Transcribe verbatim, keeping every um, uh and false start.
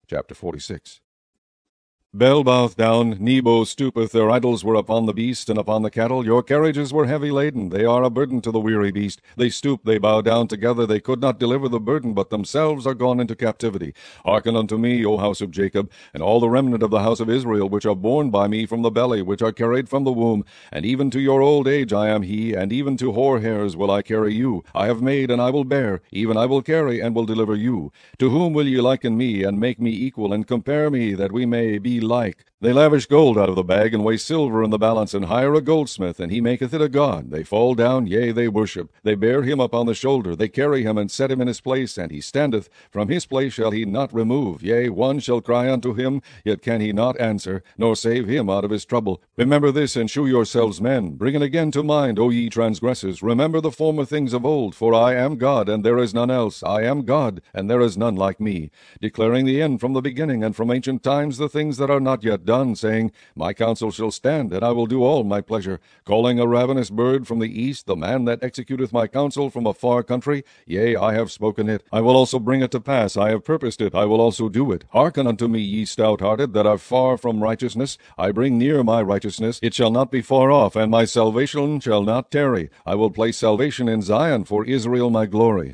Chapter forty-six. Bel boweth down, Nebo stoopeth, their idols were upon the beast and upon the cattle. Your carriages were heavy laden, they are a burden to the weary beast. They stoop, they bow down together, they could not deliver the burden, but themselves are gone into captivity. Hearken unto me, O house of Jacob, and all the remnant of the house of Israel, which are born by me from the belly, which are carried from the womb. And even to your old age I am he, and even to hoar hairs will I carry you. I have made, and I will bear, even I will carry, and will deliver you. To whom will ye liken me, and make me equal, and compare me, that we may be like? They lavish gold out of the bag, and weigh silver in the balance, and hire a goldsmith, and he maketh it a god. They fall down, yea, they worship. They bear him upon the shoulder, they carry him, and set him in his place, and he standeth. From his place shall he not remove. Yea, one shall cry unto him, yet can he not answer, nor save him out of his trouble. Remember this, and shew yourselves men. Bring it again to mind, O ye transgressors. Remember the former things of old, for I am God, and there is none else. I am God, and there is none like me, declaring the end from the beginning, and from ancient times the things that are not yet done, saying, My counsel shall stand, and I will do all my pleasure, calling a ravenous bird from the east, the man that executeth my counsel from a far country. Yea, I have spoken it. I will also bring it to pass. I have purposed it. I will also do it. Hearken unto me, ye stout-hearted, that are far from righteousness. I bring near my righteousness. It shall not be far off, and my salvation shall not tarry. I will place salvation in Zion, for Israel my glory.